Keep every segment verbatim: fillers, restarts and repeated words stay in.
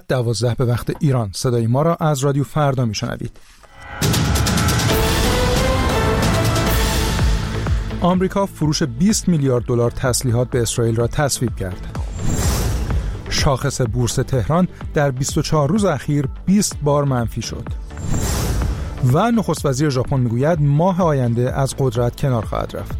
دوازده به وقت ایران. صدای ما را از رادیو فردا میشنوید. آمریکا فروش بیست میلیارد دلار تسلیحات به اسرائیل را تصویب کرد. شاخص بورس تهران در بیست و چهار روز اخیر بیست بار منفی شد. و نخست وزیر ژاپن میگوید ماه آینده از قدرت کنار خواهد رفت.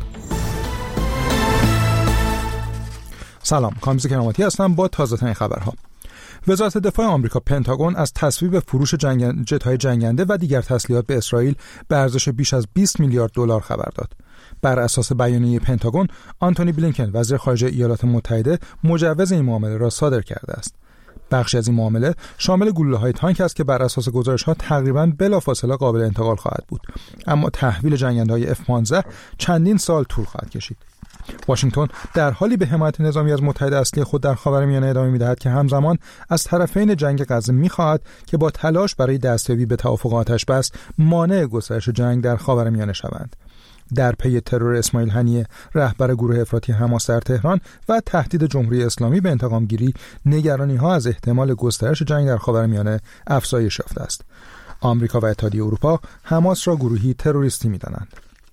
سلام، کامبیز کراماتی هستم با تازه ترین خبرها. وزارت دفاع آمریکا پنتاگون از تصویب فروش جنگ... جت‌های جنگنده و دیگر تسلیحات به اسرائیل به ارزش بیش از بیست میلیارد دلار خبر داد. بر اساس بیانیه پنتاگون، آنتونی بلینکن وزیر خارجه ایالات متحده مجوز این معامله را صادر کرده است. بخشی از این معامله شامل گلوله‌های تانک است که بر اساس گزارش‌ها تقریباً بلافاصله قابل انتقال خواهد بود، اما تحویل جنگنده‌های اف پانزده چندین سال طول خواهد کشید. واشنگتن در حالی به حمایت نظامی از متحد اصلی خود در خاورمیانه ادامه می‌دهد که همزمان از طرفین جنگ غزه می‌خواهد که با تلاش برای دستیابی به توافق آتش‌بس مانع گسترش جنگ در خاورمیانه شوند. در پی ترور اسماعیل هنیه رهبر گروه افراطی حماس در تهران و تهدید جمهوری اسلامی به انتقام‌گیری، نگرانی‌ها از احتمال گسترش جنگ در خاورمیانه افزایش یافته است. آمریکا و اتحادیه اروپا حماس را گروهی تروریستی می‌دانند.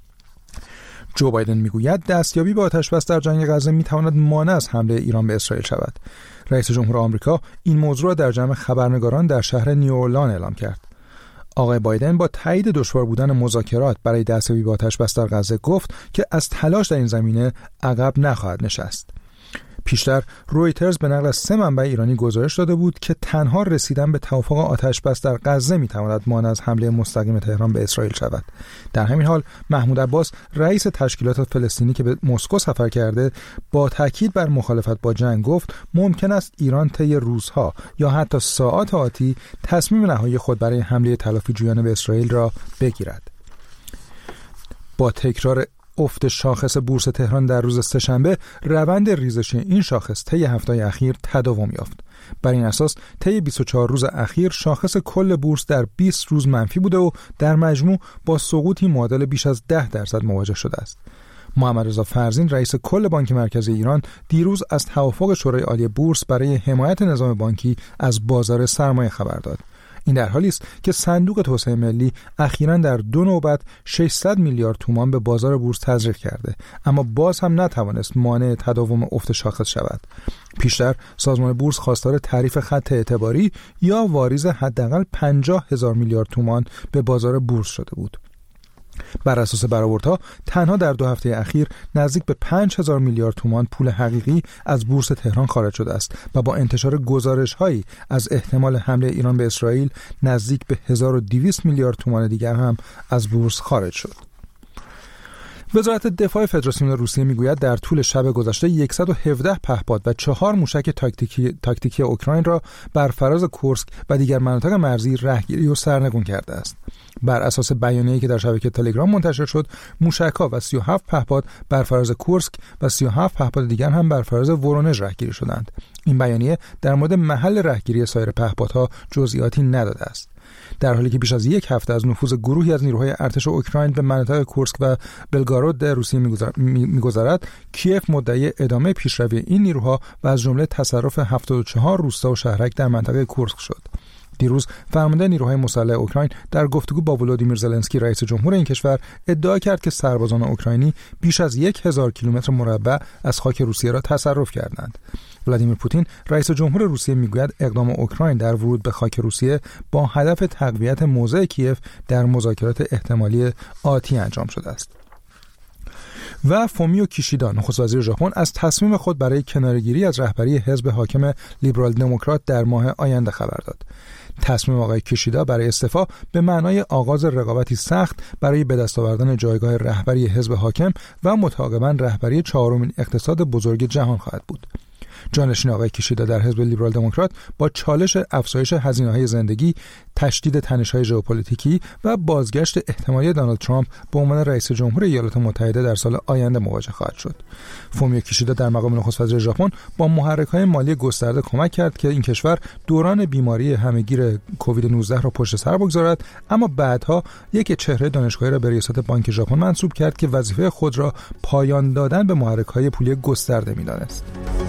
جو بایدن میگوید دستیابی به آتش‌بس در جنگ غزه میتواند مانع از حمله ایران به اسرائیل شود. رئیس جمهور آمریکا این موضوع را در جمع خبرنگاران در شهر نیوورلان اعلام کرد. آقای بایدن با تایید دشوار بودن مذاکرات برای دستیابی به آتش‌بس در غزه گفت که از تلاش در این زمینه عقب نخواهد نشست. پیشتر رویترز به نقل از سه منبع ایرانی گزارش داده بود که تنها رسیدن به توافق آتش‌بس در غزه می‌تواند مانع از حمله مستقیم تهران به اسرائیل شود. در همین حال محمود عباس رئیس تشکیلات فلسطینی که به مسکو سفر کرده با تاکید بر مخالفت با جنگ گفت ممکن است ایران طی روزها یا حتی ساعات آتی تصمیم نهایی خود برای حمله تلافی جویانه به اسرائیل را بگیرد. با تکرار افت شاخص بورس تهران در روز سه‌شنبه، روند ریزش این شاخص طی هفته‌های اخیر تداوم یافت. بر این اساس طی بیست و چهار روز اخیر شاخص کل بورس در بیست روز منفی بوده و در مجموع با سقوطی معادل بیش از ده درصد مواجه شده است. محمد رضا فرزین رئیس کل بانک مرکزی ایران دیروز از توافق شورای عالی بورس برای حمایت نظام بانکی از بازار سرمایه خبر داد. این در حالی است که صندوق توسعه ملی اخیراً در دو نوبت ششصد میلیارد تومان به بازار بورس تزریق کرده، اما باز هم نتوانست مانع تداوم افت شاخص شود. پیشتر سازمان بورس خواستار تعریف خط اعتباری یا واریز حداقل پنجاه هزار میلیارد تومان به بازار بورس شده بود. بر اساس برآوردها تنها در دو هفته اخیر نزدیک به پنج هزار میلیارد تومان پول حقیقی از بورس تهران خارج شده است و با انتشار گزارش‌هایی از احتمال حمله ایران به اسرائیل نزدیک به هزار و دویست میلیارد تومان دیگر هم از بورس خارج شد. وزارت دفاع فدراسیون روسیه میگوید در طول شب گذشته صد و هفده پهپاد و چهار موشک تاکتیکی تاکتیکی اوکراین را بر فراز کورسک و دیگر مناطق مرزی رهگیری و سرنگون کرده است. بر اساس بیانیه‌ای که در شبکه تلگرام منتشر شد، موشک‌ها و سی و هفت پهپاد بر فراز کورسک و سی و هفت پهپاد دیگر هم بر فراز ورونژ رهگیری شدند. این بیانیه در مورد محل رهگیری سایر پهپادها جزئیاتی نداده است. در حالی که بیش از یک هفته از نفوذ گروهی از نیروهای ارتش اوکراین به مناطق کورسک و بلگارود در روسیه می‌گذرد، کیف مدعی ادامه پیشروی این نیروها و از جمله تصرف هفتاد و چهار روستا و شهرک در منطقه کورسک شد. دیروز فرمانده نیروهای مسلح اوکراین در گفتگو با ولودیمیر زلنسکی رئیس جمهور این کشور ادعا کرد که سربازان اوکراینی بیش از یک هزار کیلومتر مربع از خاک روسیه را تصرف کردند. ولادیمیر پوتین رئیس جمهور روسیه میگوید اقدام اوکراین در ورود به خاک روسیه با هدف تقویت موضع کیف در مذاکرات احتمالی آتی انجام شده است. و فومیو کیشیدا نخست وزیر ژاپن از تصمیم خود برای کناره‌گیری از رهبری حزب حاکم لیبرال دموکرات در ماه آینده خبر داد. تصمیم آقای کیشیدا برای استعفا به معنای آغاز رقابتی سخت برای به دست آوردن جایگاه رهبری حزب حاکم و متعاقباً رهبری چهارمین اقتصاد بزرگ جهان خواهد بود. جانشین آقای کیشیدا در حزب لیبرال دموکرات با چالش افزایش هزینه‌های زندگی، تشدید تنش‌های ژئوپلیتیکی و بازگشت احتمالی دونالد ترامپ به عنوان رئیس جمهور ایالات متحده در سال آینده مواجه خواهد شد. فومیو کیشیدا در مقام نخست وزیر ژاپن با محرک‌های مالی گسترده کمک کرد که این کشور دوران بیماری همهگیر کووید نوزده را پشت سر بگذارد، اما بعدها یک چهره دانشگاهی را به ریاست بانک ژاپن منصوب کرد که وظیفه خود را پایان دادن به محرک‌های پولی گسترده می‌دانست.